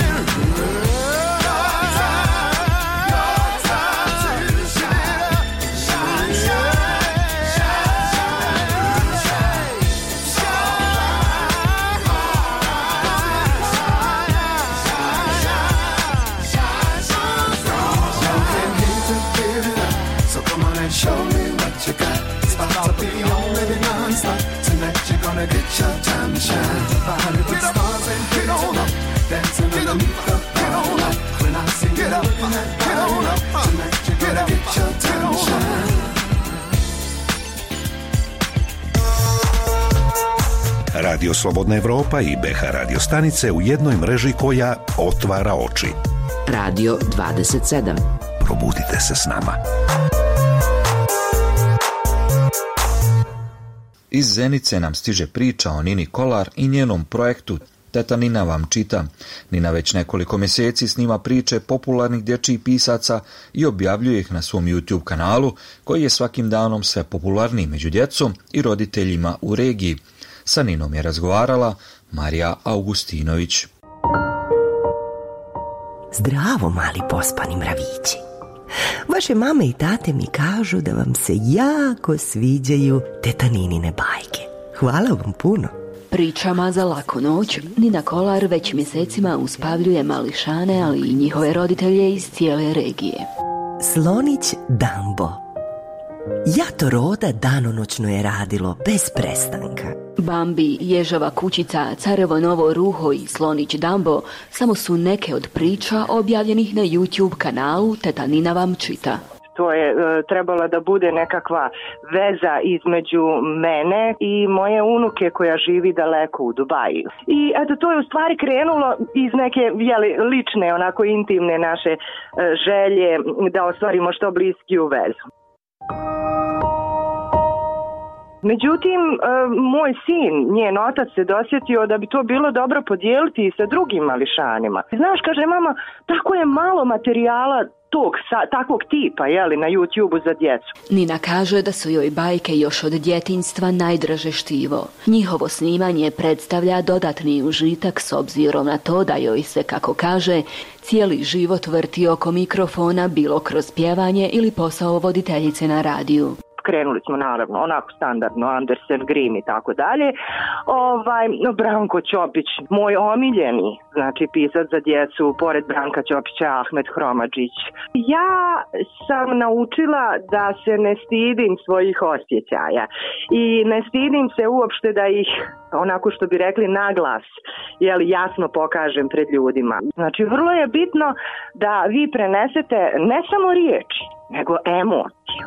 [SPEAKER 3] Show me what you got. It's about to be on, baby, non-stop. Tonight you're gonna get your time to shine. Body with stars and get on up, dancing underneath the party light. When I see you looking that body up, tonight you're gonna get your time to shine.
[SPEAKER 2] Radio Slobodna Evropa i B H radio stanice u jednoj mreži koja otvara oči.
[SPEAKER 5] Radio dvadeset sedam.
[SPEAKER 2] Probudite se s nama.
[SPEAKER 1] Iz Zenice nam stiže priča o Nini Kolar i njenom projektu Teta Nina vam čita. Nina već nekoliko mjeseci snima priče popularnih dječjih pisaca i objavljuje ih na svom YouTube kanalu, koji je svakim danom sve popularniji među djecom i roditeljima u regiji. Sa Ninom je razgovarala Marija Augustinović.
[SPEAKER 9] Zdravo, mali pospani mravići. Vaše mame i tate mi kažu da vam se jako sviđaju Teta Ninine bajke. Hvala vam puno.
[SPEAKER 10] Pričama za laku noć Nina Kolar već mjesecima uspavljuje mališane, ali i njihove roditelje iz cijele regije.
[SPEAKER 9] Slonić Dambo. Jato roda danonoćno je radilo bez prestanka.
[SPEAKER 10] Bambi, Ježava kućica, Carevo novo ruho i Slonić Dambo samo su neke od priča objavljenih na YouTube kanalu Teta Nina vam čita.
[SPEAKER 11] To je e, trebala da bude nekakva veza između mene i moje unuke koja živi daleko u Dubaju. I eto, to je u stvari krenulo iz neke jeli, lične, onako intimne naše e, želje da ostvarimo što bliskiju vezu. Međutim, moj sin, njen otac, se dosjetio da bi to bilo dobro podijeliti i sa drugim mališanima. Znaš, kaže mama, tako je malo materijala tog, takvog tipa, jeli, na YouTube-u za djecu.
[SPEAKER 10] Nina kaže da su joj bajke još od djetinjstva najdraže štivo. Njihovo snimanje predstavlja dodatni užitak s obzirom na to da joj se, kako kaže, cijeli život vrti oko mikrofona, bilo kroz pjevanje ili posao voditeljice na radiju.
[SPEAKER 11] Krenuli smo naravno onako standardno, Andersen, Grimm i tako dalje. Ovaj, Branko Ćopić, moj omiljeni, znači pisac za djecu, pored Branka Ćopića, Ahmet Hromadžić. Ja sam naučila da se ne stidim svojih osjećaja i ne stidim se uopšte da ih, onako što bi rekli, naglas, jeli, jasno pokažem pred ljudima. Znači, vrlo je bitno da vi prenesete ne samo riječi, nego emociju.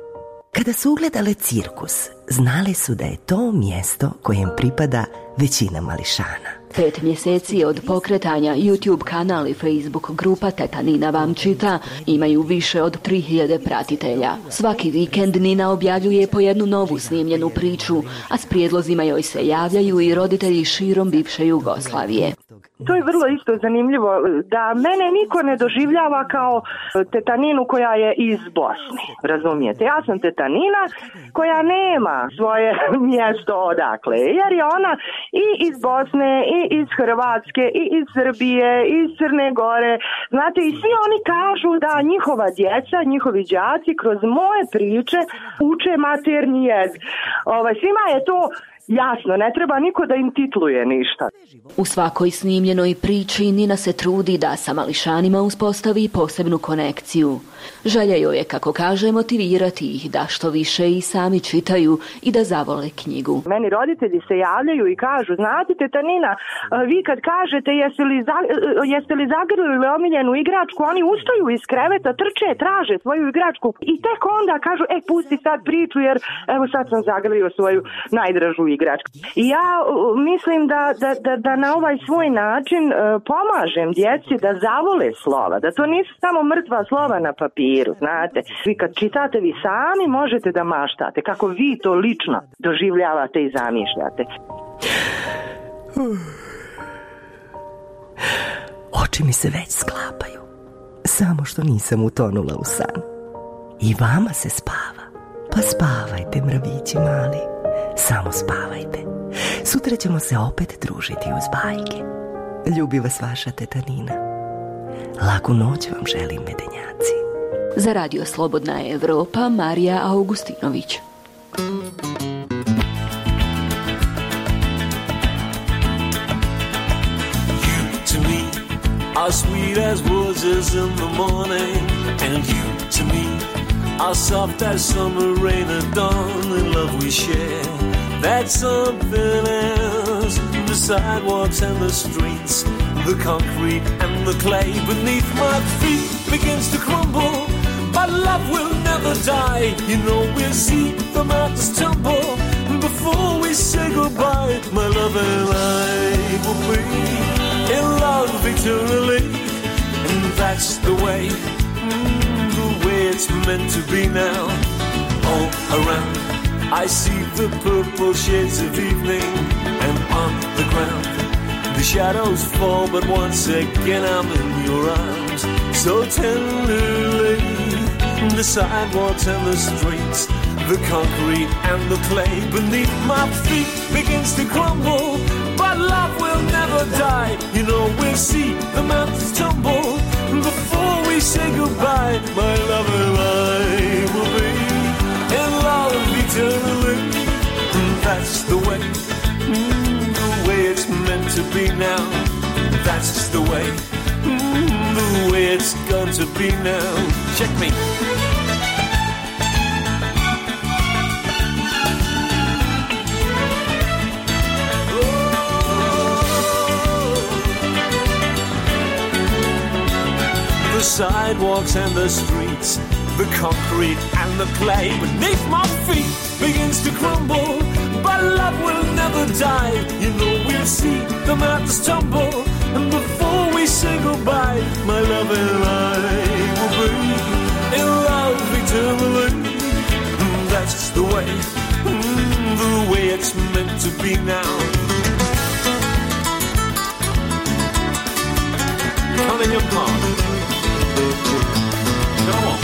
[SPEAKER 9] Kada su ugledale cirkus, znale su da je to mjesto kojem pripada većina mališana.
[SPEAKER 10] Pet mjeseci od pokretanja YouTube kanal i Facebook grupa Teta Nina vam čita imaju više od tri hiljade pratitelja. Svaki vikend Nina objavljuje po jednu novu snimljenu priču, a s prijedlozima joj se javljaju i roditelji širom bivše Jugoslavije.
[SPEAKER 11] To je vrlo isto zanimljivo, da mene niko ne doživljava kao Teta Ninu koja je iz Bosne, razumijete? Ja sam Teta Nina koja nema svoje mjesto odakle, jer je ona i iz Bosne, i iz Hrvatske, i iz Srbije, i iz Crne Gore. Znate, i svi oni kažu da njihova djeca, njihovi đaci kroz moje priče uče maternji jezik. Ovaj, svima je to jasno, ne treba niko da im titluje ništa.
[SPEAKER 10] U svakoj snimljenoj priči Nina se trudi da sa mališanima uspostavi posebnu konekciju. Želja joj je, kako kaže, motivirati ih da što više i sami čitaju i da zavole knjigu.
[SPEAKER 11] Meni roditelji se javljaju i kažu, znate, Teta Nina, vi kad kažete jeste li, za, jeste li zagrlili omiljenu igračku, oni ustaju iz kreveta, trče, traže svoju igračku i tek onda kažu, e, pusti sad priču jer evo sad sam zagrlio svoju najdražu igračku. igračke. I ja uh, mislim da, da, da, da na ovaj svoj način uh, pomažem djeci da zavole slova, da to nisu samo mrtva slova na papiru, znate. Vi kad čitate, vi sami možete da maštate kako vi to lično doživljavate i zamišljate.
[SPEAKER 9] Oči mi se već sklapaju, samo što nisam utonula u san. I vama se spava, pa spavajte, mravići mali, samo spavajte. Sutra ćemo se opet družiti uz bajke. Ljubi vas vaša teta Nina. Laku noć vam želim, medenjaci.
[SPEAKER 10] Za Radio Slobodna Evropa, Marija Augustinović.
[SPEAKER 3] Are sweet as roses in the morning, and you to me are soft as summer rain at dawn. In love we share, that's something else. The sidewalks and the streets, the concrete and the clay beneath my feet begins to crumble, but love will never die. You know we'll see the mountains tumble before we say goodbye. My love and I will be in love eternally, and that's the way, mm, the way it's meant to be now. All around I see the purple shades of evening, and on the ground the shadows fall, but once again I'm in your arms so tenderly. The sidewalks and the streets, the concrete and the clay beneath my feet begins to crumble, but love will never die. You know we'll see the mountains tumble before we say goodbye. My love and I will be in love eternally, and that's the way, mm, the way it's meant to be now. That's the way, mm, the way it's going to be now. Check me. The sidewalks and the streets, the concrete and the clay beneath my feet begins to crumble, but love will never die. You know we'll see the mountains tumble, and before we say goodbye, my love and I will be in love eternally. That's the way, mm, the way it's meant to be now. Come in your palm. Come on.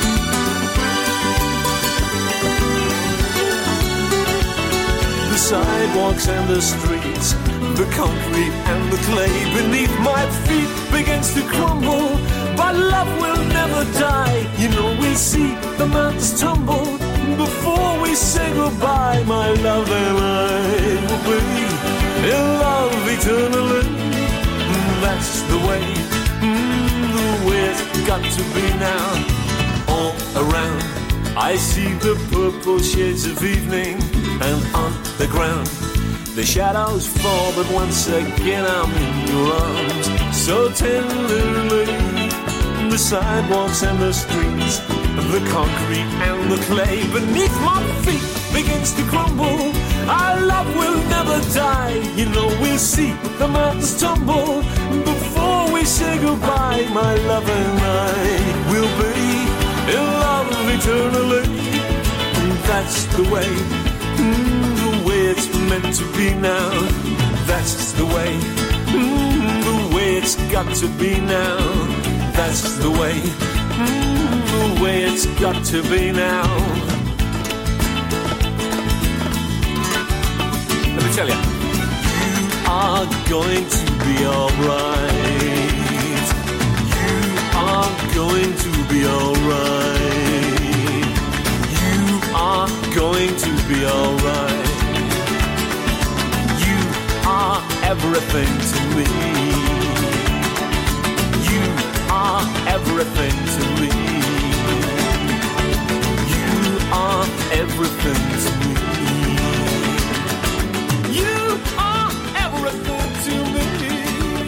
[SPEAKER 3] The sidewalks and the streets, the concrete and the clay beneath my feet begins to crumble, but love will never die. You know we'll see the mountains tumble before we say goodbye. My love and I will be in love eternally. That's the way, mm, the way it's got to be now. All around I see the purple shades of evening, and on the ground the shadows fall, but once again I'm in your arms so tenderly. The sidewalks and the streets, the concrete and the clay beneath my feet begins to crumble. Our love will never die. You know we'll see the mountains tumble before we say goodbye. My love and I will be in love eternally. That's the way, mm, the way it's meant to be now. That's the way, mm, the way it's got to be now. That's the way, mm, the way it's got to be now. Let me tell you, you are going to be alright. You are going to be alright. You are going to be alright. You are everything to me. You are everything to me. You are everything to me.
[SPEAKER 1] N T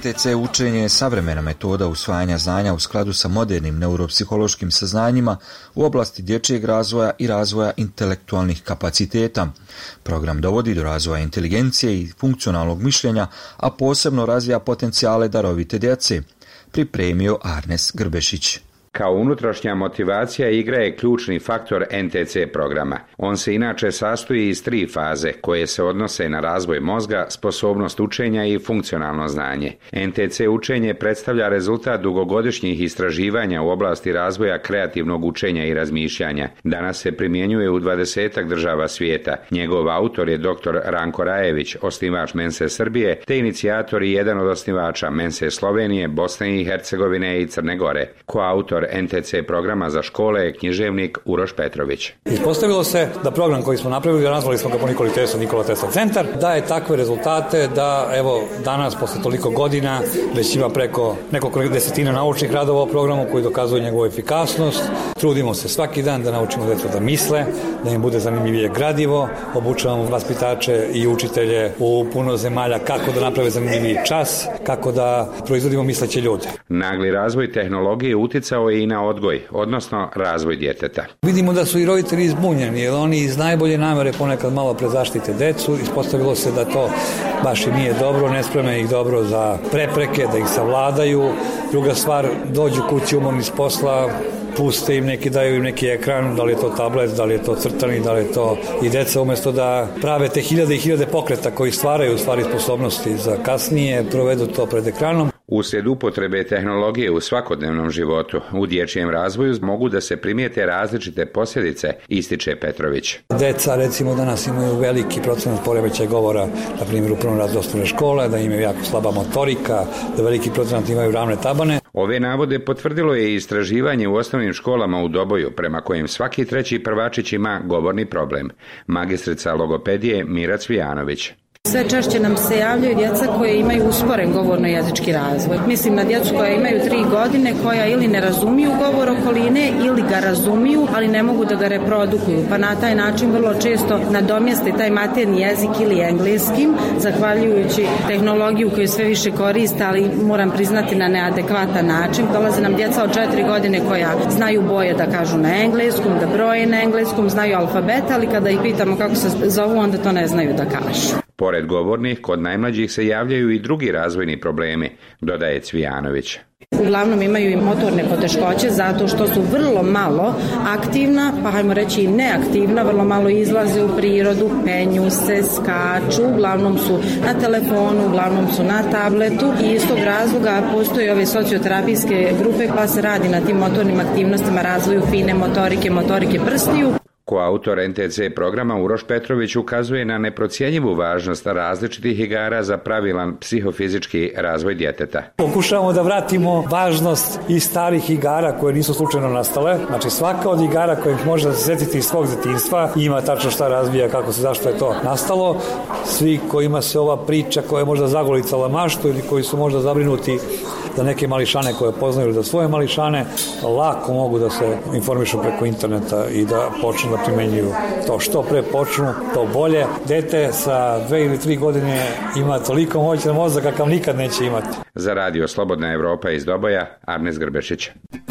[SPEAKER 1] T C učenje je savremena metoda usvajanja znanja u skladu sa modernim neuropsihološkim saznanjima u oblasti dječjeg razvoja i razvoja intelektualnih kapaciteta. Program dovodi do razvoja inteligencije i funkcionalnog mišljenja, a posebno razvija potencijale darovite djece, pripremio Arnes Grbešić.
[SPEAKER 12] Kao unutrašnja motivacija igra je ključni faktor N T C programa. On se inače sastoji iz tri faze koje se odnose na razvoj mozga, sposobnost učenja i funkcionalno znanje. N T C učenje predstavlja rezultat dugogodišnjih istraživanja u oblasti razvoja kreativnog učenja i razmišljanja. Danas se primjenjuje u dvadesetak država svijeta. Njegov autor je doktor Ranko Rajević, osnivač Mense Srbije, te inicijator i jedan od osnivača Mense Slovenije, Bosne i Hercegovine i Crne Gore. Koautor N T C programa za škole je književnik Uroš Petrović.
[SPEAKER 13] Ispostavilo se da program koji smo napravili, nazvali smo ga po Nikoli Tesla, Nikola Tesla centar, daje takve rezultate da evo danas posle toliko godina već ima preko nekoliko desetina naučnih radova o programu koji dokazuju njegovu efikasnost. Trudimo se svaki dan da naučimo djecu da misle, da im bude zanimljivije gradivo, obučavamo vaspitače i učitelje u puno zemalja kako da naprave zanimljiviji čas, kako da proizvodimo misleće ljude.
[SPEAKER 12] Nagli razvoj tehnologije uticao je i na odgoj, odnosno razvoj djeteta.
[SPEAKER 13] Vidimo da su i roditelji izbunjeni, jer oni iz najbolje namere ponekad malo prezaštite decu. Ispostavilo se da to baš i nije dobro, ne spreme ih dobro za prepreke, da ih savladaju. Druga stvar, dođu kući umorni s posla, puste im neki, daju im neki ekran, da li je to tablet, da li je to crtani, da li je to i deca umjesto da prave te hiljade i hiljade pokreta koji stvaraju u stvari sposobnosti za kasnije, provedu to pred ekranom.
[SPEAKER 12] Uslijed upotrebe tehnologije u svakodnevnom životu, u dječjem razvoju mogu da se primijete različite posljedice, ističe Petrović.
[SPEAKER 13] Deca recimo danas imaju veliki procenat poremećaja govora, na primjer u prvom razredu osnovne škole, da imaju jako slaba motorika, da veliki procenat imaju ravne tabane.
[SPEAKER 12] Ove navode potvrdilo je i istraživanje u osnovnim školama u Doboju, prema kojem svaki treći prvačić ima govorni problem. Magistrica logopedije Mira Cvijanović.
[SPEAKER 14] Sve češće nam se javljaju djeca koje imaju usporen govorno-jezički razvoj. Mislim na djecu koja imaju tri godine, koja ili ne razumiju govor okoline ili ga razumiju, ali ne mogu da ga reprodukuju. Pa na taj način vrlo često nadomjeste taj materni jezik ili engleskim, zahvaljujući tehnologiju koju sve više koriste, ali moram priznati na neadekvatan način. Dolaze nam djeca od četiri godine koja znaju boje da kažu na engleskom, da broje na engleskom, znaju alfabet, ali kada ih pitamo kako se zovu, onda to ne znaju da kažu.
[SPEAKER 12] Pored govornih, kod najmlađih se javljaju i drugi razvojni problemi, dodaje Cvijanović.
[SPEAKER 14] Uglavnom imaju i motorne poteškoće zato što su vrlo malo aktivna, pa hajmo reći i neaktivna, vrlo malo izlaze u prirodu, penju se, skaču, uglavnom su na telefonu, uglavnom su na tabletu i iz tog razloga postoje ove socioterapijske grupe pa se radi na tim motornim aktivnostima, razvoju fine motorike, motorike prstiju.
[SPEAKER 12] Koautor N T C programa Uroš Petrović ukazuje na neprocjenjivu važnost različitih igara za pravilan psihofizički razvoj djeteta.
[SPEAKER 13] Pokušavamo da vratimo važnost i starih igara koje nisu slučajno nastale. Znači svaka od igara koje može da se setiti iz svog djetinjstva ima tačno šta razvija, kako se, zašto je to nastalo. Svi kojima se ova priča koja je možda zagolicala maštu ili koji su možda zabrinuti za neke mališane koje poznaju ili za svoje mališane, lako mogu da se informišu preko interneta i da počnu da primenjuju to. Što pre počnu, to bolje. Dete sa dve ili tri godine ima toliko moćan mozak kakav nikad neće imati.
[SPEAKER 12] Za radio Slobodna Evropa iz Doboja, Arnes Grbešić.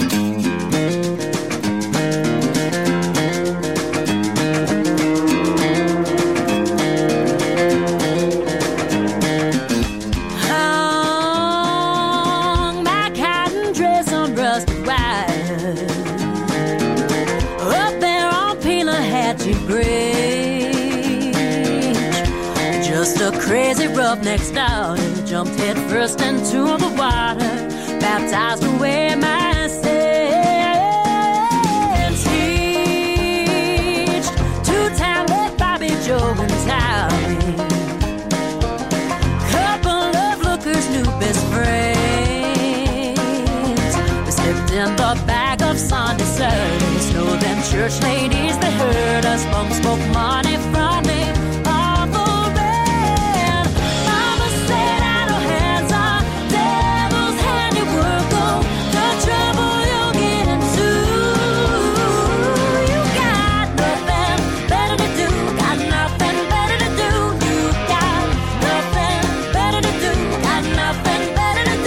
[SPEAKER 15] Crazy roughnecks down, jumped head first into the water, baptized away my sins. Teached two-time with Bobby Joe and Tommy, couple of lookers, new best friends. We slipped in the bag of Sunday service, know them church ladies, they heard us, bum spoke money from me.
[SPEAKER 16] Better to do, got nothing better to do.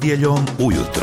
[SPEAKER 2] Nedjeljom ujutro.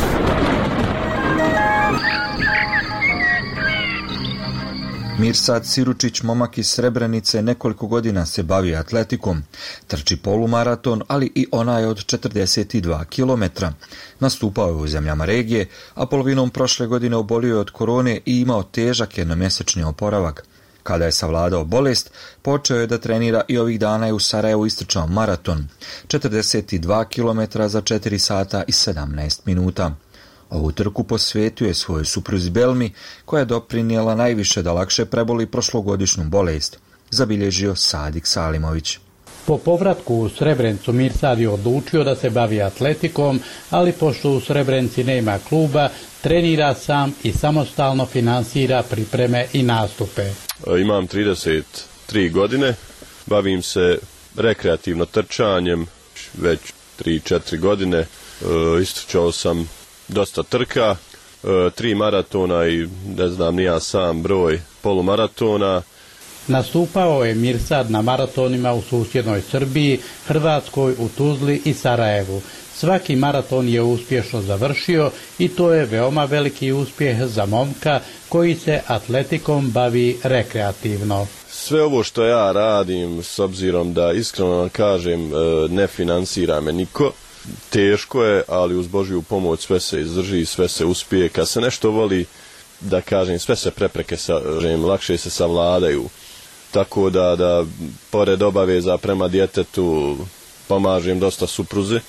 [SPEAKER 1] Mirsad Siručić, momak iz Srebrenice, nekoliko godina se bavi atletikom. Trči polumaraton, ali i onaj od četrdeset dva kilometra. Nastupao je u zemljama regije, a polovinom prošle godine obolio je od korone i imao težak jednomjesečni oporavak. Kada je savladao bolest, počeo je da trenira i ovih dana je u Sarajevu istrčao maraton. četrdeset dva kilometra za četiri sata i sedamnaest minuta. Ovu trku posvetio je svojoj supruzi Belmi, koja je doprinijela najviše da lakše preboli prošlogodišnju bolest, zabilježio Sadik Salimović.
[SPEAKER 16] Po povratku u Srebrenicu Mirsad je odlučio da se bavi atletikom, ali pošto u Srebrenici nema kluba, trenira sam i samostalno finansira pripreme i nastupe.
[SPEAKER 17] Imam trideset tri godine, bavim se rekreativno trčanjem već tri četiri godine, istrčao sam dosta trka, tri maratona i ne znam ni ja sam broj polumaratona.
[SPEAKER 16] Nastupao je Mirsad na maratonima u susjednoj Srbiji, Hrvatskoj, u Tuzli i Sarajevu. Svaki maraton je uspješno završio i to je veoma veliki uspjeh za momka koji se atletikom bavi rekreativno.
[SPEAKER 17] Sve ovo što ja radim, s obzirom da iskreno vam kažem ne finansira me niko, teško je, ali uz Božju pomoć sve se izdrži, sve se uspije. Kad se nešto voli, da kažem, sve se prepreke sa, lakše se savladaju. Tako da, da pored obaveza prema djetetu pomažem dosta supruzi.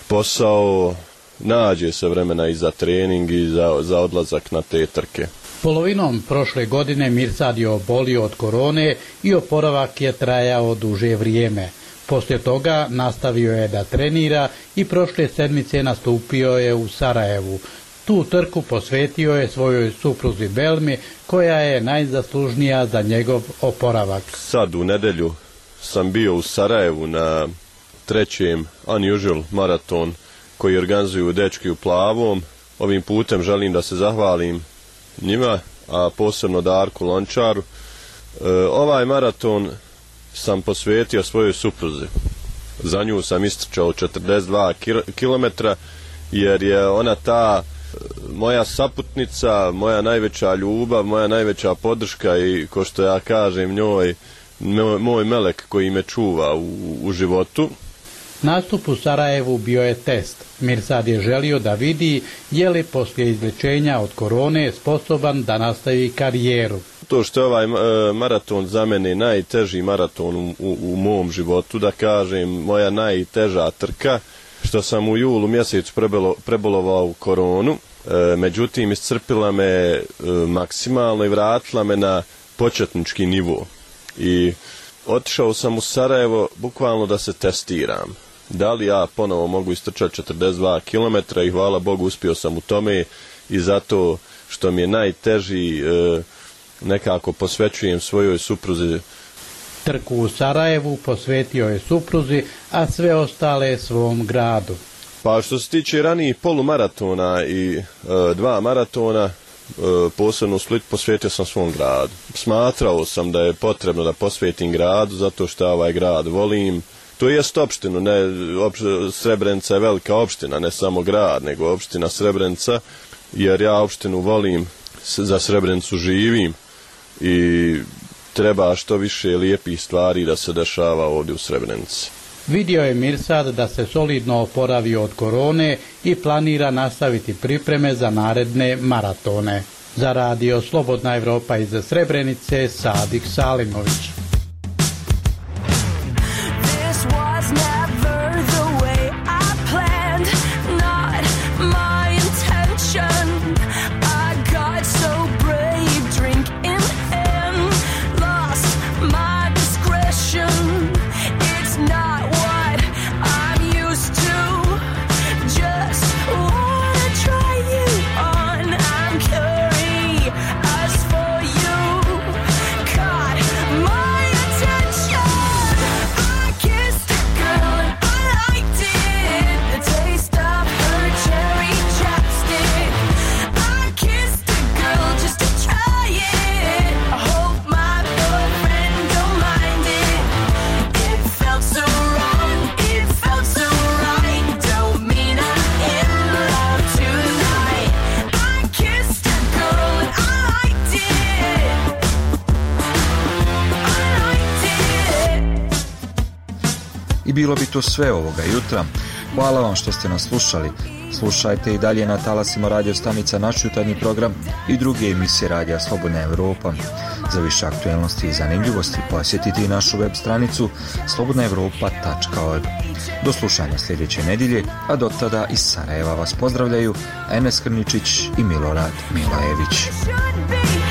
[SPEAKER 17] Posao, nađe se vremena i za trening i za, za odlazak na te trke.
[SPEAKER 16] Polovinom prošle godine Mirsad je obolio od korone i oporavak je trajao duže vrijeme. Poslije toga nastavio je da trenira i prošle sedmice nastupio je u Sarajevu. Tu trku posvetio je svojoj supruzi Belmi, koja je najzaslužnija za njegov oporavak.
[SPEAKER 17] Sad u nedjelju sam bio u Sarajevu na trećem Unusual maraton koji organizuju dečki u plavom. Ovim putem želim da se zahvalim njima, a posebno Darku Lončaru. E, ovaj maraton sam posvetio svojoj supruzi. Za nju sam istrčao četrdeset dva kilometra jer je ona ta moja saputnica, moja najveća ljubav, moja najveća podrška i ko što ja kažem njoj, moj melek koji me čuva u, u životu.
[SPEAKER 16] Nastup u Sarajevu bio je test. Mirsad je želio da vidi je li poslije izlječenja od korone sposoban da nastavi karijeru.
[SPEAKER 17] To što je ovaj e, maraton za mene najteži maraton u, u, u mom životu, da kažem, moja najteža trka, što sam u julu mjesecu prebolo, prebolovao koronu, e, međutim iscrpila me e, maksimalno i vratila me na početnički nivo. I otišao sam u Sarajevo bukvalno da se testiram. Da li ja ponovo mogu istrčati četrdeset dva kilometra i hvala Bogu uspio sam u tome i zato što mi je najteži e, nekako posvećujem svojoj supruzi.
[SPEAKER 16] Trku u Sarajevu posvetio je supruzi, a sve ostale svom gradu.
[SPEAKER 17] Pa što se tiče ranijih polumaratona i e, dva maratona, e, posebno u Split, posvetio sam svom gradu. Smatrao sam da je potrebno da posvetim gradu, zato što ovaj grad volim. To jest opštinu, ne, opš, Srebrenica je velika opština, ne samo grad, nego opština Srebrenica, jer ja opštinu volim, za Srebrenicu živim i treba što više lijepih stvari da se dešava ovdje u Srebrenici.
[SPEAKER 16] Vidio je Mirsad da se solidno oporavio od korone i planira nastaviti pripreme za naredne maratone. Za radio Slobodna Evropa iz Srebrenice, Sadik Salimović.
[SPEAKER 18] My
[SPEAKER 1] bilo bi to sve ovoga jutra. Hvala vam što ste nas slušali. Slušajte i dalje na talasima radio stanica naš jutarnji program i druge emisije Radija Slobodna Evropa. Za više aktualnosti i zanimljivosti posjetite i našu web stranicu slobodna evropa tačka org. Do slušanja sljedeće nedjelje, a do tada iz Sarajeva vas pozdravljaju Enes Krničić i Milorad Milajević.